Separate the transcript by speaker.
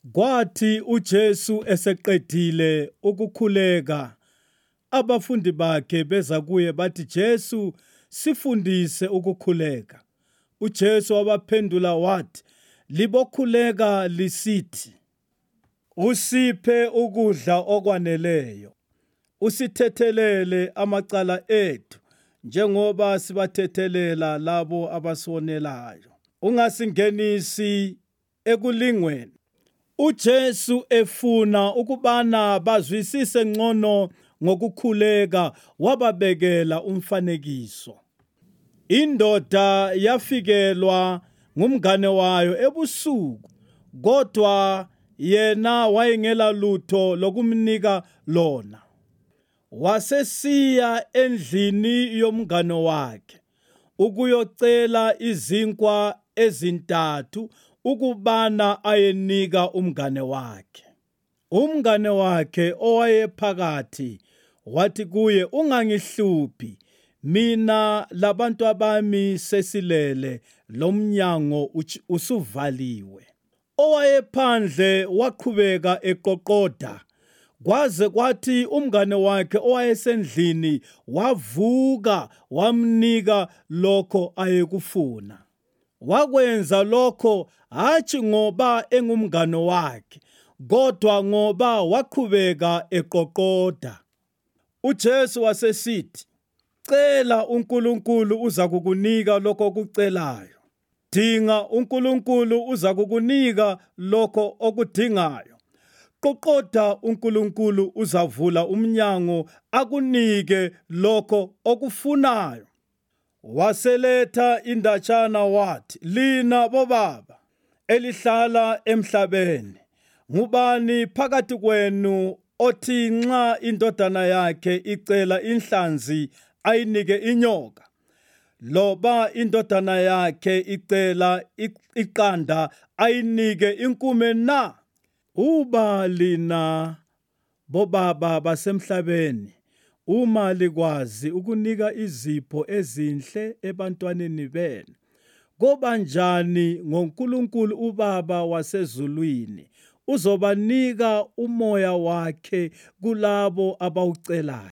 Speaker 1: Kwathi uJesu eseqedile ukukhuleka, abafundi bakhe beza kuye bathi, "Jesu, sifundise ukukhuleka." UJesu wabaphendula wathi, "Libokhuleka lisithi, usiphe ukudla okwaneleyo. Usithethelele amacala ethu, njengoba sibathethelela labo abasonelayo. Ungasingenisi ekulingweni." UJesu efuna ukubana bazwisise ngcono ngokukhuleka, wababekela umfanekiso. Indoda yafikelwa ngumngane wayo ebusuku, kodwa yena wayengela lutho lokumnika lona. Wasesiya endlini yomngane wakhe ukuyocela izinkwa ezintathu ukubana ayenika umngane wakhe. Umngane wakhe owayephakathi wathi kuye, "Ungangihluphi, mina labantu bami sesilele, lomnyango usuvaliwe." Owayephandle waqhubeka eqoqoda, kwaze kwathi umngane wakhe owayesendlini wavuka wamnika lokho ayekufuna. Wakwenza lokho hatshi ngoba engumngane wakhe, kodwa ngoba waqhubeka eqoqoda. UJesu wasesithi, "Cela uNkulunkulu uza kukunika lokho okucelayo. Dinga uNkulunkulu uza kukunika lokho okudingayo. Qoqoda uNkulunkulu uzavula umnyango akunike lokho okufunayo." Waseletha indatshana wathi, "Lina bobaba elihlala emhlabeni, ngubani phakathi kwenu othi nxa indodana yakhe icela inhlanzi ayinike inyoka? Loba indodana yakhe icela iqanda ayinike inkume na? Uba lina bobaba basemhlabeni, uma likwazi ukunika izipho ezinhle ebantwaneni benu, koba njani ngoNkulunkulu uBaba wasezulwini uzobanika umoya wakhe kulabo abawucelayo."